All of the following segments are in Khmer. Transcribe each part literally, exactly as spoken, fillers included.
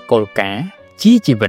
គោលការណ៍ជាជីវិត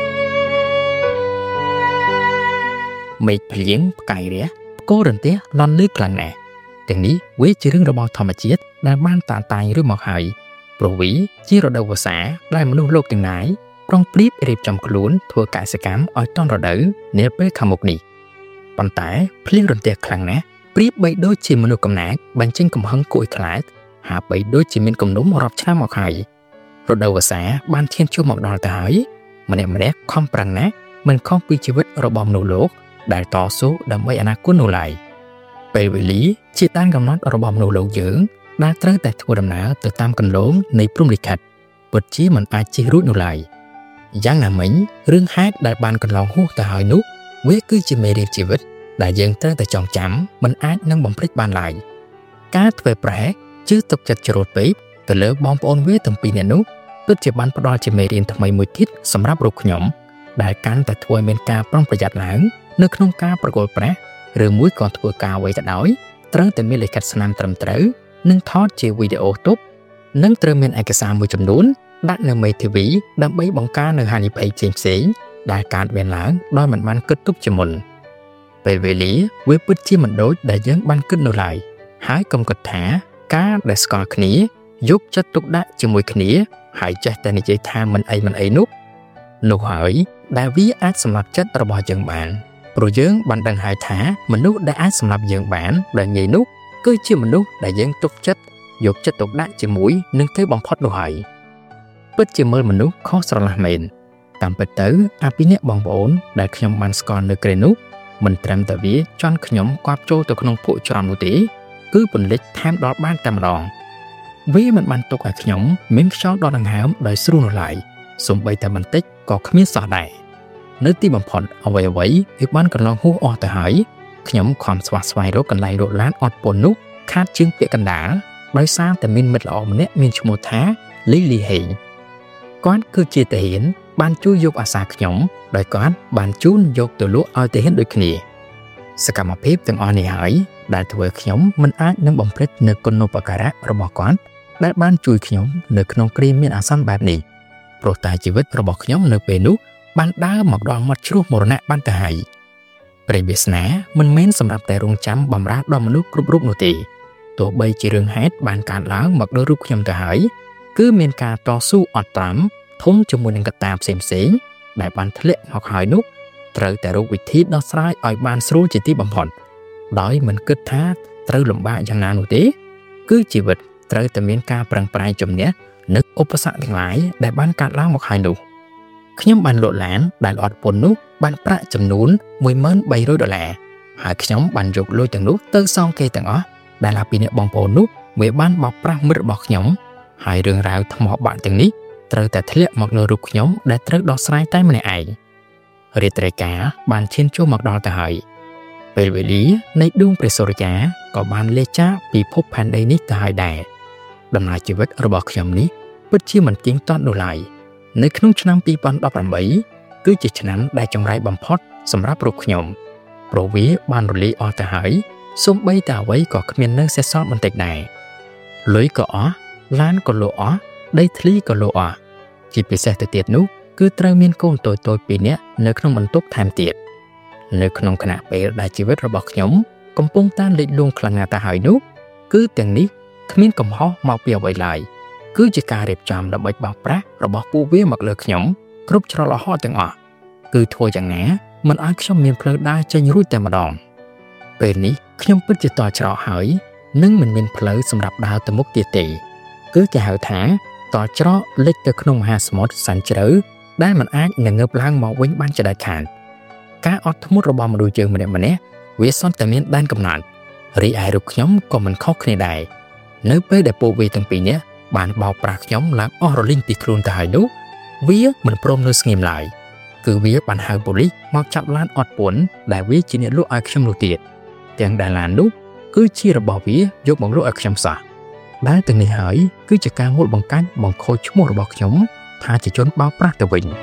មេឃភ្លៀងផ្កាយរះផ្គររន្ទះលន់លឺខ្លាំងណាស់ទាំងនេះវាជារឿងរបស់ធម្មជាតិដែលបានតាក់តែងឬមកហើយព្រោះវាជារដូវវស្សាដែលមនុស្សលោកទាំងឡាយប្រុងប្រៀបរៀបចំខ្លួនធ្វើកសិកម្មឲ្យទាន់រដូវនាពេលខាងមុខនេះប៉ុន្តែភ្លៀងរន្ទះខ្លាំងណាស់ប្រៀបបីដូចជាមនុស្សកំណាចបញ្ចេញកំហឹងគួរឲ្យខ្លាចហាក់បីដូចជាមានគំនុំរាប់ឆ្នាំមកហើយរដូវវស្សាបានឈានចូលមកដល់ទៅហើយម្នាក់ម្នាក់ខំប្រឹងណាស់មិនខុសពីជីវិតរបស់មនុស្សលោកដែលតស៊ូដើម្បីអនាគតនោះឡើយពេលវេលាជាដែនកំណត់របស់មនុស្សលោកយើងដែលត្រូវតែធ្វើដំណើរទៅតាមគន្លងនៃព្រហ្មលិខិតពិតជាមិនអាចជិះរួចនោះឡើយយ៉ាងណាមិញរឿងហេតុដែលបានកន្លងហួសទៅហើយនោះវាគឺជាមេរៀនជីវិតដែលយើងត្រូវតែចងចាំមិនអាចនឹងបំភ្លេចបានឡើយការធ្វើប្រែជឿទុកចិត្តជ្រុលពេកទៅលើបងប្អូនវាទាំងពីរនាក់នោះពិតជាបានផ្ដល់ជាមេរៀនថ្មីមួយទៀតសម្រាប់រូបខ្ញុំដែលកាន់តែធ្វើឲ្យមានការប្រុងប្រយ័ត្នឡើងនៅក្នុងការប្រគល់ប្រាក់ឬមួយក៏ធ្វើការអ្វីក៏ដោយត្រូវតែមានលិខិតស្នាមត្រឹមត្រូវនិងថតជាវីដេអូទុកនិងត្រូវមានឯកសារមួយចំនួនដាក់នៅមេធាវីដើម្បីបង្ការនៅហានិភ័យផ្សេងៗដែលកើតមានឡើងដោយមិនបានគិតទុកជាមុនពេលវេលាវាពិតជាមិនដូចដែលយើងបានគិតនៅឡើយហើយកុំគិតថាការដែលស្គាល់គ្នាយកចិត្តទុកដាក់ជាមួយគ្នាហើយចេះតែនិយាយថាមិនអីមិនអីនោះនោះហើយដែលវាអាចសម្លាប់ចិត្តរបស់យើងបានព្រោះយើងបានដឹងហើយថាមនុស្សដែលអាចសម្លាប់យើងបានដែលងាយនោះគឺជាមនុស្សដែលយើងទុកចិត្តយកចិត្តទុកដាក់ជាមួយនឹងគេបំផុតនោះហើយពិតជាមើលមនុស្សខុសស្រឡះមែនតាមពិតទៅអាពីអ្នកបងប្អូនដែលខ្ញុំបានស្គាល់នៅក្រេនោះមិនត្រឹមតែវាជន់ខ្ញុំគាប់ចូលទៅក្នុងពួកច្រំនោះទេគឺពន្លិចថែមដល់បានតែម្ដងវាមិនបានទុកឲ្យខ្ញុំមានខ្យល់ដកដង្ហើមដោយស្រួលនោះឡើយសូម្បីតែបន្តិចក៏គ្មានសោះដែរនៅទីបំផុតអ្វីអ្វីវាបានកន្លងហួសអស់ទៅហើយខ្ញុំខំស្វះស្វែងរកកន្លែងរកឡានអត់ពន្ធនោះខាតជើងពាក់កណ្ដាលដោយសារតែមានមិត្តល្អម្នាក់មានឈ្មោះថាលីលីហេងគាត់គឺជាទាហានបានជួយយកអាសាខ្ញុំដោយគាត់បានជូនយកទៅលក់ឲ្យទាហានដូចគ្នាសកម្មភាពទាំងអស់នេះហើយដែលធ្វើខ្ញុំមិនអាចនឹងបំភ្លេចនូវគុណូបការៈរបស់គាត់ដែលបានជួយខ្ញុំនៅក្នុងគ្រាមានអាសន្នបែបនេះព្រោះតែជីវិតរបស់ខ្ញុំនៅពេលនោះបានដើរមកដល់មាត់ជ្រោះមរណៈបានទៅហើយព្រះវាសនាមិនមែនសម្រាប់តែរងចាំបំរើដល់មនុស្សគ្រប់រូបនោះទេទោះបីជារឿងហេតុបានកើតឡើងមកដល់រូបខ្ញុំទៅហើយគឺមានការតស៊ូអត់តាមធំជាមួយនឹងកត្តាផ្សេងផ្សេងដែលបានធ្លាក់មកហើយនោះត្រូវតែរកវិធីដោះស្រាយឲ្យបានស្រួលជាទីបំផុតដោយមិនគិតថាត្រូវលំបាកយ៉ាងណានោះទេគឺជីវិតត្រូវតែមានការប្រឹងប្រែងជំនះនឹកឧបសគ្គទាំងឡាយដែលបានកើតឡើងមកហើយនោះខ្ញុំបានលក់ឡានដែលអត់ពន្ធនោះបានប្រាក់ចំនួនមួយម៉ឺនបីរយដុល្លារហើយខ្ញុំបានយកលុយទាំងនោះទៅសងគេទាំងអស់ដែលអាពីអ្នកបងប្អូននោះវាបានបោកប្រាស់មិត្តរបស់ខ្ញុំហើយរឿងរ៉ាវថ្មបាក់ទាំងនេះត្រូវតែធ្លាក់មកលើរូបខ្ញុំដែលត្រូវដោះស្រាយតែម្នាក់ឯងរាត្រីការបានឈានចូលមកដល់ទៅហើយពេលវេលានៃដួងព្រះសូរ្យាក៏បានលេចចាកពីភពផែនដីនេះទៅហើយដែរដំណើរជីវិតរបស់ខ្ញុំនេះពិតជាមិនទៀងទាត់នោះឡើយនៅក្នុងឆ្នាំពីរពាន់ដប់ប្រាំបីគឺជាឆ្នាំដែលចង្រៃបំផុតសម្រាប់រូបខ្ញុំព្រោះវាបានរលាយអស់ទៅហើយសូម្បីតែអ្វីក៏គ្មាននៅសេសសល់បន្តិចដែរលុយក៏អស់ឡានក៏លក់អស់ដីធ្លីក៏លក់អស់ជាពិសេសទៅទៀតនោះគឺត្រូវមានកូនតូចៗពីរនាក់នៅក្នុងបន្ទប់ថែមទៀតនៅក្នុងខណៈពេលដែលជីវិតរបស់ខ្ញុំកំពុងតែលិចលង់ខ្លាំងណាស់ទៅហើយនោះគឺទាំងនេះគ្មានកំហុសមកពីអ្វីឡើយគឺជាការរៀបចំដើម្បីបោកប្រាស់របស់ពួកវាមកលើខ្ញុំគ្រប់ច្រឡោះទាំងអស់គឺធ្វើយ៉ាងណាមិនឲ្យខ្ញុំមានផ្លូវដើរចេញរួចតែម្ដងពេលនេះខ្ញុំពិតជាតច្រកហើយនិងមិនមានផ្លូវសម្រាប់ដើរទៅមុខទៀតទេគឺគេហៅថាតច្រកលិចទៅក្នុងមហាសមុទ្រសែនជ្រៅដែលមិនអាចនឹងងើបឡើងមកវិញបានជាដាច់ខាតការអត់ធ្មត់របស់មនុស្សយើងម្នាក់ម្នាក់វាសន្តែមានដែនកំណត់រីឯរូបខ្ញុំក៏មិនខុសគ្នាដែរនៅពេលដែលពួកវាទាំងពីរនាក់បានបោកប្រាស់ខ្ញុំឡើងអស់រលីងពីខ្លួនទៅហើយនោះវាមិនព្រមនៅស្ងៀមឡើយគឺវាបានហៅប៉ូលីសមកចាប់ឡានអត់ពន្ធដែលវាជាអ្នកលក់ឲ្យខ្ញុំនោះទៀតទាំងដែលឡាននោះគឺជារបស់វាយកមកលក់ឲ្យខ្ញុំសោះដែលទាំងនេះហើយគឺជាការងូតបង្កាច់បង្ខូចឈ្មោះរបស់ខ្ញុំថាជាជនបោកប្រាស់ទៅវិញ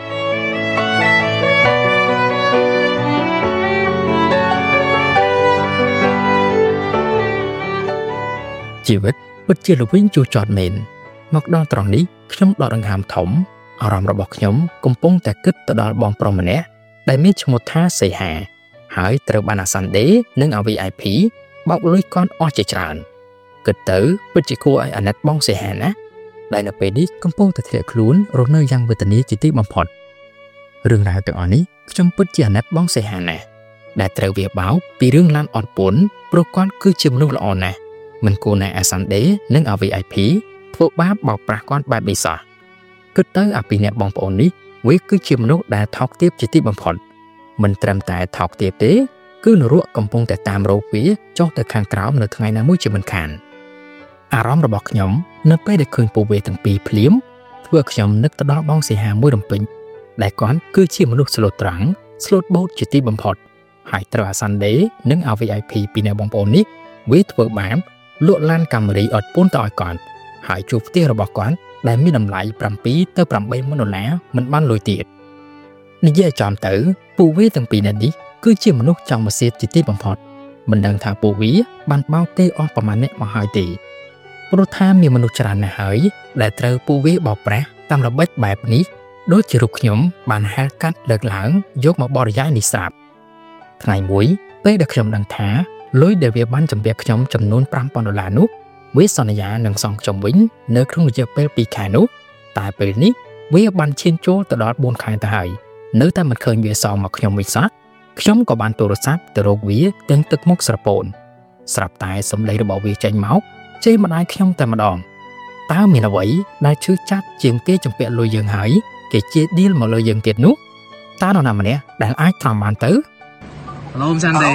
ជីវិតពិតជាល្វីងជួសជុលមែនមកដល់ត្រង់នេះខ្ញុំដកដង្ហើមធំអារម្មណ៍របស់ខ្ញុំកំពុងតែគិតទៅដល់បងប្រុសម្នាក់ដែលមានឈ្មោះថាសីហាហើយត្រូវបានអាសាន់ដេនិងអា វី ไอ พี បោកលុយគាត់អស់ជាច្រើនគិតទៅពិតជាគួរឲ្យអាណិតបងសីហាណាដែលនៅពេលនេះកំពុងតែធ្លាក់ខ្លួនរស់នៅយ៉ាងវេទនាជាទីបំផុតរឿងរ៉ាវទាំងអស់នេះខ្ញុំពិតជាអាណិតបងសីហាណាដែលត្រូវវាបោកពីរឿងឡានអត់ពន្ធព្រោះគាត់គឺជាមនុស្សល្អណាស់មិនគួរណាអាសាន់ដេនិងអា វី ไอ พี ធ្វើបាបបោកប្រាស់គាត់បែបនេះសោះគិតទៅអាពីអ្នកបងប្អូននេះវាគឺជាមនុស្សដែលថោកទាបជាទីបំផុតមិនត្រឹមតែថោកទាបទេគឺនរកកំពុងតែតាមរោគវាចុះទៅខាងក្រោមនៅថ្ងៃណាមួយជាមិនខានអារម្មណ៍របស់ខ្ញុំនៅពេលដែលឃើញពួកវាទាំងពីរភ្លាមធ្វើខ្ញុំនឹកទៅដល់បងសីហាមួយរំពេញដែលគាត់គឺជាមនុស្សស្លូតត្រង់ស្លូតបូតជាទីបំផុតហើយត្រូវអាសាន់ដេនិង วี ไอ พี ពីអ្នកបងប្អូននេះវាធ្វើបាបលក់ឡានកាមេរីអត់ពន្ធទៅឲ្យគាត់ហើយជួបផ្ទះរបស់គាត់ដែលមានតម្លៃប្រាំពីរទៅប្រាំបីម៉ឺនដុល្លារមិនបានលុយទៀតនិយាយចំទៅពួកវាទាំងពីរនាក់នេះគឺជាមនុស្សចង់មកសៀតជាទីបំផុតមិនដឹងថាពួកវាបានបោកគេអស់ប្រមាណអ្នកមកហើយទេព្រោះថាមានមនុស្សច្រើនណាស់ហើយដែលត្រូវពួកវាបោកប្រាស់តាមល្បិចបែបនេះដូចជារូបខ្ញុំបានហៅកាត់លើកឡើងយកមកបរិយាយនេះស្រាប់ថ្ងៃមួយពេលដែលខ្ញុំដឹងថាលុយដែលវាបានជំពាក់ខ្ញុំចំនួនប្រាំពាន់ដុល្លារនោះវាសន្យានឹងសងខ្ញុំវិញនៅក្នុងរយៈពេលពីរខែនោះតែពេលនេះវាបានឈានចូលទៅដល់បួនខែទៅហើយនៅតែមិនឃើញវាសងមកខ្ញុំវិញសោះខ្ញុំក៏បានទូរស័ព្ទទៅរកវាទាំងទឹកមុខស្រពោនស្រាប់តែសំឡេងរបស់វាចេញមកជេរម្ដាយខ្ញុំតែម្ដងតើមានអ្វីដែលឈឺចាប់ជាងគេជំពាក់លុយយើងហើយគេជាឌីលមកលើយើងទៀតនោះតើនរណាម្នាក់ដែលអាចត្រំបានទៅឡូមសាន់ទេ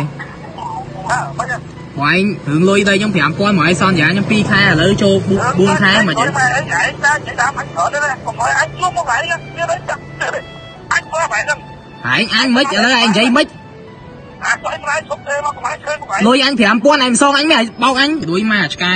វ៉ៃរឿងលុយđâyខ្ញុំប្រាំពាន់មកឲ្យសន្យាខ្ញុំពីរខែឥឡូវចូលបួនខែមកចឹងហើយអញមិនឥឡូវឯងនិយាយមិនលុយអញប្រាំពាន់ឯងសងអញមិនបោកអញលុយមកឆ្កែ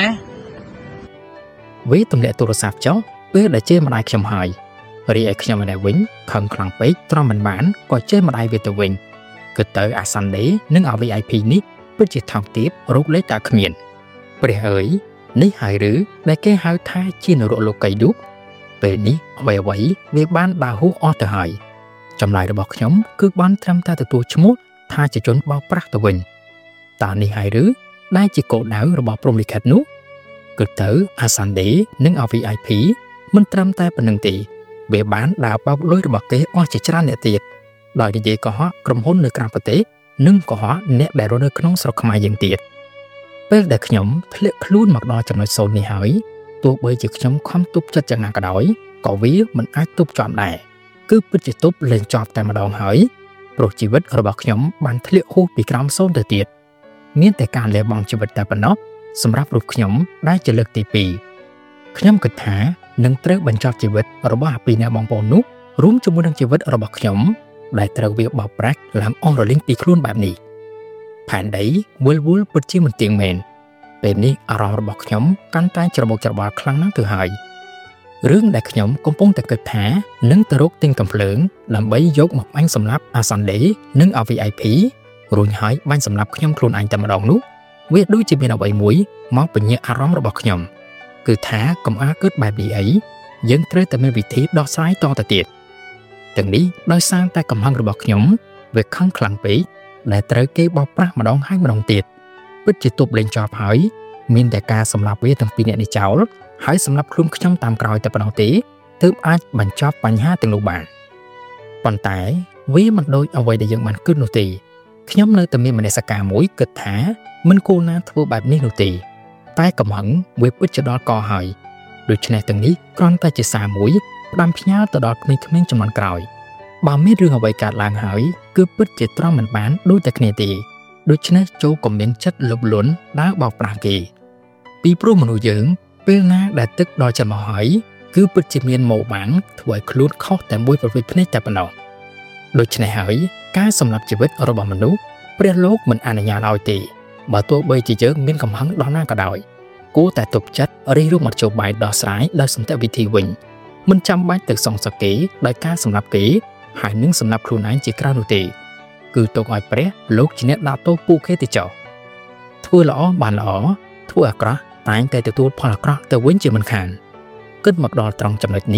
វាទម្លាក់ទូរស័ព្ទចុះពេលដែលជេរម្ដាយខ្ញុំហើយរីឯខ្ញុំឯវិញខឹងខ្លាំងពេកទ្រាំមិនបានក៏ជេរម្ដាយវាទៅវិញគិតទៅអាសាន់ដេនិង วี ไอ พี នេះពិតជាថោកទាបរោគលេខតែគ្មានព្រះអើយនេះហើយឬដែលគេហៅថាជានរកលោកីឌុបពេលនេះអ្វីអ្វីវាបានដើរហួសអស់ទៅហើយចម្លើយរបស់ខ្ញុំគឺបានត្រឹមតែទទួលឈ្មោះថាជាជនបោកប្រាស់ទៅវិញតើនេះហើយឬដែលជាគោលដៅរបស់ព្រហ្មលិខិតនោះគិតទៅអាសាន់ដេនិង วี ไอ พี មិនត្រឹមតែប៉ុណ្្នឹងទេវាបានដើរបោកលុយរបស់គេអស់ជាច្រើនអ្នកទៀតដោយនិយាយកុហកក្រុមហ៊ុននៅក្រៅប្រទេសនិងកុហកអ្នកដែលរស់នៅក្នុងស្រុកខ្មែរយើងទៀតពេលដែលខ្ញុំធ្លាក់ខ្លួនមកដល់ចំណុចសូន្យនេះហើយទោះបីជាខ្ញុំខំទប់ចិត្តយ៉ាងណាក៏ដោយក៏វាមិនអាចទប់ជាប់ដែរគឺពិតជាទប់លែងជាប់តែម្ដងហើយព្រោះជីវិតរបស់ខ្ញុំបានធ្លាក់ហួសពីក្រោមសូន្យទៅទៀតមានតែការលះបង់ជីវិតតែប៉ុណ្ណោះសម្រាប់រូបខ្ញុំដែលជាលើកទីពីរខ្ញុំគិតថានឹងត្រូវបញ្ចប់ជីវិតរបស់អាពីរអ្នកបងប្អូននោះរួមជាមួយនឹងជីវិតរបស់ខ្ញុំដែលត្រូវវាបោកប្រាស់làmអស់រលីងពីខ្លួនបែបនេះផែនដីវល់វល់ពិតជាមិនទៀងមែនពេលនេះអារម្មណ៍របស់ខ្ញុំកាន់តែច្របូកច្របល់ខ្លាំងណាស់ទៅហើយរឿងដែលខ្ញុំកំពុងតែគិតថានឹងទៅរកទិញកំភ្លើងដើម្បីយកមកបាញ់សម្លាប់អាសាន់ដេនិង วี ไอ พี រួចហើយបាញ់សម្លាប់ខ្ញុំខ្លួនឯងតែម្ដងនោះវាដូចជាមានអ្វីមួយមកពញ្ញាអារម្មណ៍របស់ខ្ញុំគឺថាកុំអាលគិតបែបនេះអីយើងត្រូវតែមានវិធីដោះស្រាយតទៅទៀតទាំងនេះដោយសារតែកំហឹងរបស់ខ្ញុំវាខឹងខ្លាំងពេកដែលត្រូវគេបោកប្រាស់ម្ដងហើយម្ដងទៀតពិតជាទប់លេងចប់ហើយមានតែការសម្លាប់វាទាំងពីរនាក់នេះចោលហើយសម្លាប់ខ្លួនខ្ញុំតាមក្រោយតែប៉ុណ្ណោះទេទើបអាចបញ្ចប់បញ្ហាទាំងនោះបានប៉ុន្តែវាមិនដូចអ្វីដែលយើងបានគិតនោះទេខ្ញុំនៅតែមានមនសិការមួយគិតថាមិនគួរណាធ្វើបែបនេះនោះទេតែកំហឹងវាពិតជាដល់កហើយដូច្នេះទាំងនេះគ្រាន់តែជាសារមួយផ្ដាំផ្ញើទៅដល់ក្មេងៗជំនាន់ក្រោយបើមានរឿងអ្វីកើតឡើងហើយគឺពិតជាទ្រាំមិនបានដូចតែគ្នាទេដូច្នេះចូលកុំមានចិត្តលោភលន់ដើរបោកប្រាស់គេពីព្រោះមនុស្សយើងពេលណាដែលទឹកដល់ចិត្តមកហើយគឺពិតជាមានមកបាំងធ្វើឲ្យខ្លួនខុសតែមួយប្រវេទភ្នែកតែប៉ុណ្ណោះដូច្នេះហើយការសម្លាប់ជីវិតរបស់មនុស្សព្រះលោកមិនអនុញ្ញាតឲ្យទេបើទោះបីជាយើងមានកំហឹងដល់ណាក៏ដោយគួរតែទប់ចិត្តរិះរោមមធ្យោបាយដោះស្រាយដោយសន្តិវិធីវិញមិនចាំបាច់ទៅសងសឹកគេដោយការសម្លាប់គេហើយនឹងសម្លាប់ខ្លួនឯងជាក្រៅនោះទេគឺទុកឲ្យព្រះលោកជាអ្នកដាក់ទោសពួកគេទៅចោលធ្វើល្អបានល្អធ្វើអាក្រក់តែងតែទទួលផលអាក្រក់ទៅវិញជាមិនខានគិតមកដល់ត្រង់ចំណុចនេះ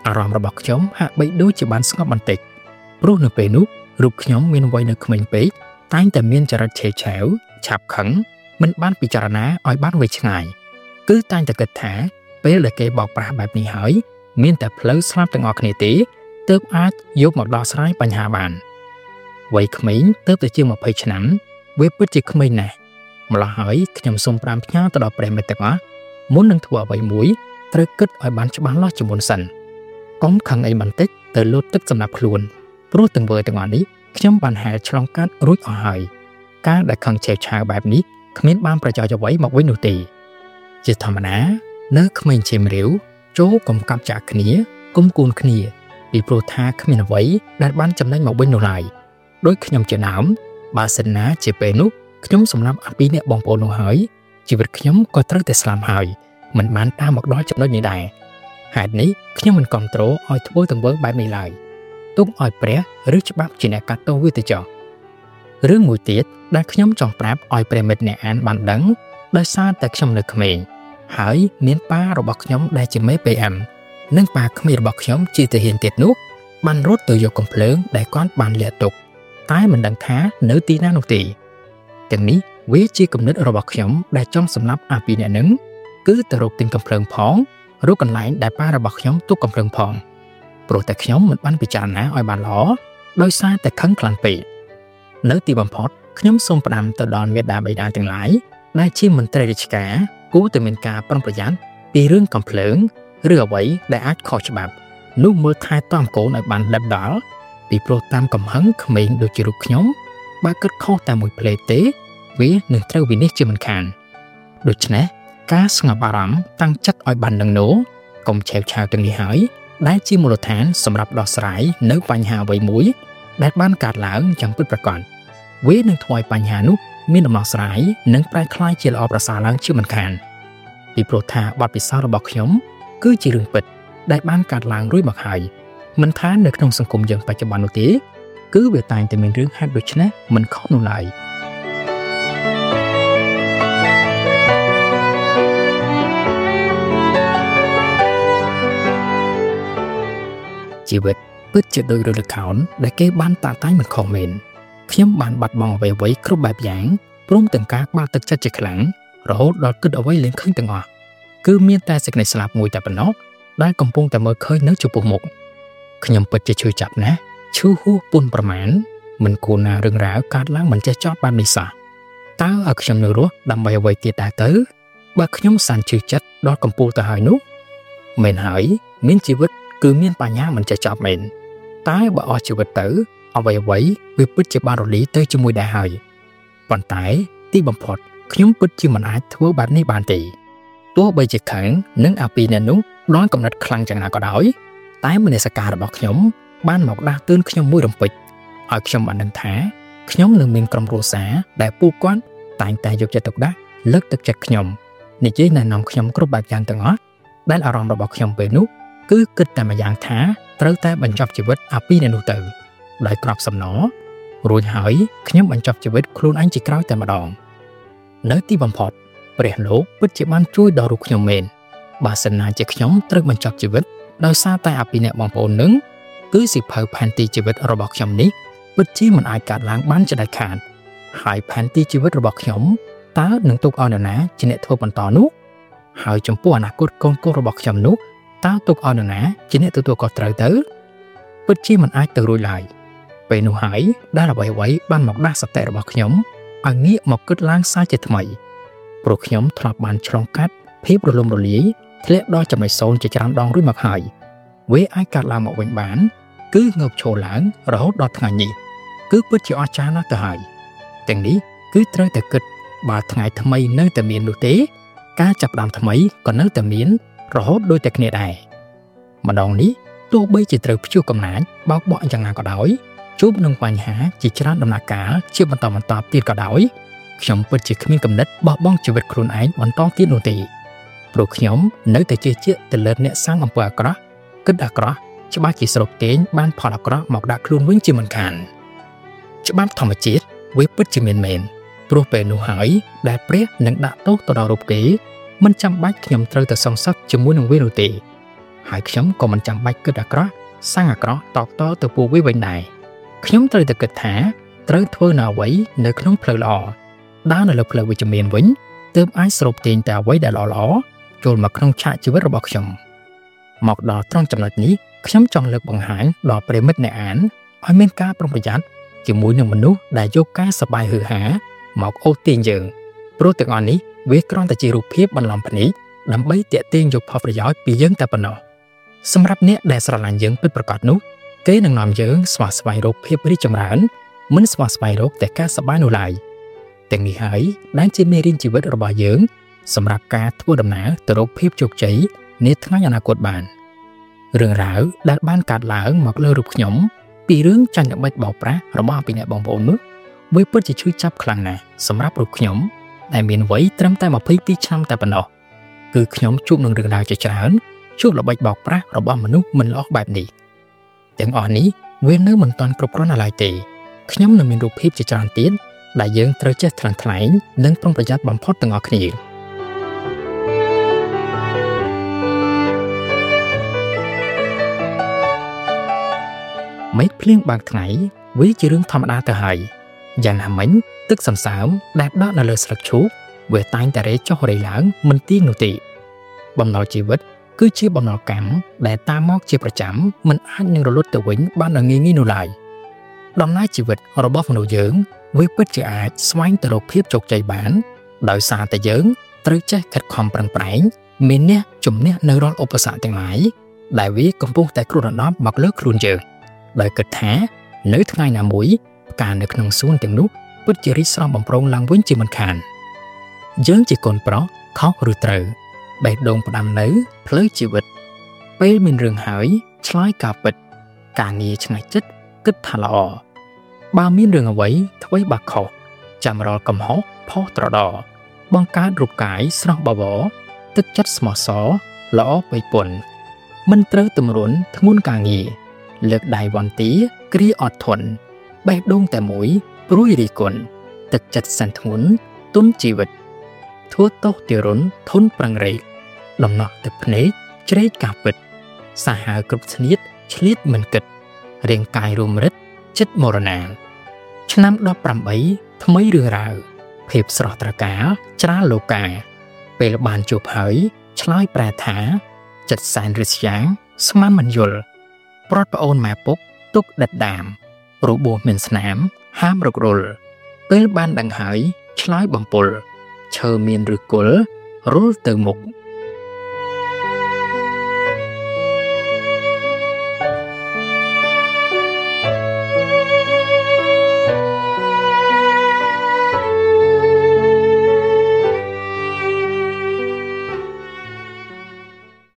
អារម្មណ៍របស់ខ្ញុំហាក់បីដូចជាបានស្ងប់បន្តិចព្រោះនៅពេលនោះរូបខ្ញុំមានវ័យនៅក្មេងពេកតែងតែមានចរិតឆេវឆាវឆាប់ខឹងមិនបានពិចារណាឲ្យបានវែងឆ្ងាយគឺតែងតែគិតថាពេលដែលគេបោកប្រាស់បែបនេះហើយមានតែផ្លូវស្លាប់ទាំងអស់គ្នាទេទើបអាចយកមកដោះស្រាយបញ្ហាបានវ័យក្មេងទើបតែជាងยี่สิบឆ្នាំវាពិតជាក្មេងណាស់ម្ល៉េះហើយខ្ញុំសូមប្រាំផ្ញើទៅដល់ប្រិយមិត្តទាំងអស់មុននឹងធ្វើអ្វីមួយត្រូវគិតឲ្យបានច្បាស់លាស់ជាមុនសិនកុំខឹងអីបន្តិចទៅលូតទឹកសម្រាប់ខ្លួនព្រោះទាំងវើទាំងអស់នេះខ្ញុំបានហែលឆ្លងកាត់រួចអស់ហើយការដែលខឹងឆេវឆាវបែបនេះគ្មានបានប្រយោជន៍អ្វីមកវិញនោះទេជាធម្មតានៅក្មេងជាមរាវចូលកុំកាប់ចាក់គ្នាគុំគូនគ្នាពីព្រោះថាគ្មានអ្វីដែលបានចំណេញមកវិញនោះឡើយដោយខ្ញុំជាដើមបើសិនណាជាពេលនោះខ្ញុំសម្រាប់អាពីរអ្នកបងប្អូននោះហើយជីវិតខ្ញុំក៏ត្រូវតែស្លាប់ហើយមិនបានតាមមកដល់ចំណុចនេះដែរហេតុនេះខ្ញុំមិនគ្រប់គ្រងឲ្យធ្វើទង្វើបែបនេះឡើយទុកឲ្យព្រះឬច្បាប់ជាអ្នកកាត់ទោសវាទៅចុះរឿងមួយទៀតដែលខ្ញុំចង់ប្រាប់ឲ្យប្រិមិត្តអ្នកអានបានដឹងដោយសារតែខ្ញុំនៅក្មេងហើយមានប៉ារបស់ខ្ញុំដែលជាមេ pê em និងប៉ាក្មេងរបស់ខ្ញុំជាទាហានទៀតនោះបានរត់ទៅយកកំភ្លើងដែលគាត់បានលាក់ទុកតែមិនដឹងថានៅទីណានោះទេទាំងនេះវាជាគំនិតរបស់ខ្ញុំដែលចង់សម្រាប់អាពីរអ្នកនឹងគឺទៅរកទិញកំភ្លើងផងរកកន្លែងដែលប៉ារបស់ខ្ញុំទុកកំភ្លើងផងព្រោះតែខ្ញុំមិនបានពិចារណាឲ្យបានល្អដោយសារតែខឹងខ្លាំងពេកនៅទីបំផុតខ្ញុំសូមផ្ដាំទៅដល់មេដាបិតាទាំងឡាយដែលជាមន្ត្រីរាជការគួរតែមានការប្រុងប្រយ័ត្នពីរឿងកំភ្លើងឬអ្វីដែលអាចខុសច្បាប់នោះមើលថែទាំកូនឲ្យបានដិតដល់ពីព្រោះតាមកំហឹងក្មេងដូចជារូបខ្ញុំបើគិតខុសតែមួយផ្លេតទេវានឹងត្រូវវិនិច្ឆ័យជាមិនខានដូច្នេះការស្ងប់អារម្មណ៍តាំងចិត្តឲ្យបាននឹងនោះកុំឆេវឆាវទាំងនេះហើយដែលជាមូលដ្ឋានសម្រាប់ដោះស្រាយនៅបញ្ហាអ្វីមួយដែលបានកើតឡើងយ៉ាងពិតប្រាកដវានឹងធ្វើឲ្យបញ្ហានោះមានដំណោះស្រាយនិងប្រែក្លាយជាល្អប្រសើរឡើងជាមិនខានពីព្រោះថាបទពិសោធន៍របស់ខ្ញុំគឺជារឿងពិតដែលបានកើតឡើងរួចមកហើយមិនថានៅក្នុងសង្គមយើងបច្ចុប្បន្ននោះទេគឺវាតែងតែមានរឿងហេតុដូច្នេះមិនខុសនោះឡើយជីវិតពិតជាដូចរឿងល្ខោនដែលគេបានតាក់តែងមិនខុសមែនខ្ញុំបានបាត់បង់អ្វីៗគ្រប់បែបយ៉ាងព្រមទាំងការបាក់ទឹកចិត្តជាខ្លាំងរហូតដល់គិតអ្វីលែងឃើញទាំងអស់គឺមានតែសេចក្តីស្លាប់មួយតែប៉ុណ្ណោះដែលកំពុងតែមើលឃើញនៅចំពោះមុខខ្ញុំពិតជាឈឺចាប់ណាស់ឈឺហួសពុនប្រមាណមិនគួរណារឿងរ៉ាវកើតឡើងមិនចេះចប់បែបនេះសោះតើឲ្យខ្ញុំនៅរស់ដើម្បីអ្វីទៀតដែរទៅបើខ្ញុំសានឈឺចិត្តដល់កំពូលទៅហើយនោះមែនហើយមានជីវិតគឺមានបញ្ញាមិនចេះចប់មែនតែបើអស់ជីវិតទៅអ្វីអ្វីវាពិតជាបានរលាយទៅជាមួយដែរហើយប៉ុន្តែទីបំផុតខ្ញុំពិតជាមិនអាចធ្វើបែបនេះបានទេទោះបីជាខឹងនឹងអាពីរអ្នកនោះដល់កំណត់ខ្លាំងយ៉ាងណាក៏ដោយតែមនសិការរបស់ខ្ញុំបានមកដាស់តឿនខ្ញុំមួយរំពេចឲ្យខ្ញុំបានដឹងថាខ្ញុំនឹងមានក្រុមគ្រួសារដែលពួកគាត់តែងតែយកចិត្តទុកដាក់លើកទឹកចិត្តខ្ញុំនិយាយណែនាំខ្ញុំគ្រប់បែបយ៉ាងទាំងអស់ដែលអារម្មណ៍របស់ខ្ញុំពេលនោះគឺគិតតែម្យ៉ាងថាត្រូវតែបញ្ចប់ជីវិតអាពីរអ្នកនោះទៅដោយក្របសំណររួចហើយខ្ញុំបញ្ចប់ជីវិតខ្លួនឯងជាក្រោយតែម្ដងនៅទីបំផុតព្រះលោកពិតជាបានជួយដល់រូបខ្ញុំមែនបើសិនណាជាខ្ញុំត្រូវបញ្ចប់ជីវិតដោយសារតែអាពីរអ្នកបងប្អូននឹងគឺសិភៅផែនទីជីវិតរបស់ខ្ញុំនេះពិតជាមិនអាចកើតឡើងបានជាដាច់ខាតហើយផែនទីជីវិតរបស់ខ្ញុំតើនឹងទុកឲ្យនរណាជាអ្នកធ្វើបន្តនោះហើយចំពោះអនាគតកូនកូនរបស់ខ្ញុំនោះតើទុកឲ្យនរណាជាអ្នកទទួលខុសត្រូវទៅពិតជាមិនអាចទៅរួចឡើយពេលនោះហើយដែលអ្វីអ្វីបានមកដាស់សតិរបស់ខ្ញុំឲ្យងាកមកគិតឡើងសារជាថ្មីព្រោះខ្ញុំធ្លាប់បានឆ្លងកាត់ភាពរលំរលាយធ្លាក់ដល់ចំណុចសូន្យជាច្រើនដងរួចមកហើយវាអាចកើតឡើងមកវិញបានគឺងើបឈរឡើងរហូតដល់ថ្ងៃនេះគឺពិតជាអស្ចារ្យណាស់ទៅហើយទាំងនេះគឺត្រូវតែគិតបើថ្ងៃថ្មីនៅតែមាននោះទេការចាប់ផ្ដើមថ្មីក៏នៅតែមានរហូតដូចតែគ្នាដែរម្ដងនេះទោះបីជាត្រូវព្យួរកំណាចបោកបក់យ៉ាងណាក៏ដោយជួបនឹងបញ្ហាជាច្រើនដំណាក់កាលជាបន្តបន្តទៀតក៏ដោយខ្ញុំពិតជាគ្មានគំនិតបោះបង់ជីវិតខ្លួនឯងបន្តទៀតនោះទេព្រោះខ្ញុំនៅតែជឿជាក់ទៅលើអ្នកសាងអំពើអាក្រក់គិតអាក្រក់ច្បាស់ជាស្រុកទាញបានផលអាក្រក់មកដាក់ខ្លួនវិញជាមិនខានច្បាប់ធម្មជាតិវាពិតជាមានមែនព្រោះពេលនោះហើយដែលព្រះនឹងដាក់ទោសទៅដល់រូបគេមិនចាំបាច់ខ្ញុំត្រូវទៅសងសឹកជាមួយនឹងវានោះទេហើយខ្ញុំក៏មិនចាំបាច់គិតអាក្រក់សាំងអាក្រក់តបតទៅពួកវាវិញដែរខ្ញុំត្រូវតែគិតថាត្រូវធ្វើនៅអ្វីនៅក្នុងផ្លូវល្អដើរនៅលើផ្លូវវិជ្ជមានវិញទើបអាចស្រូបទាញតែអ្វីដែលល្អៗចូលមកក្នុងឆាកជីវិតរបស់ខ្ញុំមកដល់ត្រង់ចំណុចនេះខ្ញុំចង់លើកបង្ហាញដល់ប្រិមិត្តអ្នកអានឲ្យមានការប្រុងប្រយ័ត្នជាមួយនឹងមនុស្សដែលយកការសប្បាយហឺហាមកអូសទាញយើងព្រោះទាំងអស់នេះវាគ្រាន់តែជារូបភាពបន្លំភ្នែកដើម្បីទាក់ទាញយកផលប្រយោជន៍ពីយើងតែប៉ុណ្ណោះសម្រាប់អ្នកដែលស្រឡាញ់យើងពិតប្រាកដនោះគេនឹងនាំយើងស្វះស្វែងរកភាពរីកចម្រើនមិនស្វះស្វែងរកតែការសប្បាយនោះឡើយទាំងនេះហើយដែលជាមេរៀនជីវិតរបស់យើងសម្រាប់ការធ្វើដំណើរទៅរកភាពជោគជ័យនាថ្ងៃអនាគតបានរឿងរ៉ាវដែលបានកើតឡើងមកលើរូបខ្ញុំពីរឿងចាញ់ល្បិចបោកប្រាស់របស់ពីអ្នកបងប្អូននោះវាពិតជាឈឺចាប់ខ្លាំងណាស់សម្រាប់រូបខ្ញុំដែលមានវ័យត្រឹមតែยี่สิบสองឆ្នាំតែប៉ុណ្ណោះគឺខ្ញុំជួបនឹងរឿងរ៉ាវជាច្រើនជួបល្បិចបោកប្រាស់របស់មនុស្សមិនល្អបែបនេះទាំងអស់នេះវានៅមិនទាន់គ្រប់គ្រាន់ឡើយទេខ្ញុំនៅមានរូបភាពជាច្រើនទៀតដែលយើងត្រូវចេះថ្លឹងថ្លែងនិងប្រុងប្រយ័ត្នបំផុតទាំងអស់គ្នាមេឃភ្លៀងបាំងថ្ងៃវាជារឿងធម្មតាទៅហើយយ៉ាងណាមិញទឹកសន្សើមដែលដក់នៅលើស្លឹកឈូកវាតែងតែរេចុះរេឡើងមិនទៀងនោះទេបំណុលជីវិតគឺជាបំណុលកម្មដែលតាមមកជាប្រចាំមិនអាចនឹងរលត់ទៅវិញបានដោយងាយៗនោះឡើយដំណើរជីវិតរបស់មនុស្សយើងវាពិតជាអាចស្វែងទៅរកភាពជោគជ័យបានដោយសារតែយើងត្រូវចេះខិតខំប្រឹងប្រែងមានអ្នកជំនះនៅរាល់ឧបសគ្គទាំងឡាយដែលវាកំពុងតែគ្របដណ្ដប់មកលើខ្លួនយើងដោយគិតថានៅថ្ងៃណាមួយផ្កានៅក្នុងសួនទាំងនោះពិតជារីកស្រស់បំព្រងឡើងវិញជាមិនខានយើងជាកូនប្រុសខុសឬត្រូវបេះដូងផ្ដាំនៅផ្លូវជីវិតពេលមានរឿងហើយឆ្លើយការពិតការងារឆ្នៃចិត្តគិតថាល្អបើមានរឿងអ្វីអ្វីបាក់ខុសចាំរាល់កំហុសផុសត្រដរបង្កើតរូបកាយស្រស់បវរទឹកចិត្តស្មោះសរល្អពេញពន់មិនត្រូវទម្រុនធ្ងន់ការងារលើកដៃវន្ទាគ្រាអត់ធន់បេះដូងតែមួយព្រួយរីគុណទឹកចិត្តសន្ធ្ងន់ទុនជីវិតធួទោសទារុណធន់ប្រឹងរែកដំណោះទឹកភ្នែកជ្រែកការពិតសាហាវគ្រប់ស្នៀតឆ្លៀតមិនគិតរាងកាយរំរិតចិត្តមរណាឆ្នាំដប់ប្រាំបីថ្មីរឿងរ៉ាវភាពស្រស់ត្រកាលច្រាលលោកាពេលបានជួបហើយឆ្លើយប្រែថាចិត្តសែនរិស្យ៉ាងស្មានមិនយល់ប្រត់ប្អូនម៉ែពុកទុកដិតដាមរបួសមានស្នាមហាមរករុលពេលបានដឹងហើយឆ្លើយបំពុលឈើមានឬគល់រុលទៅមុខ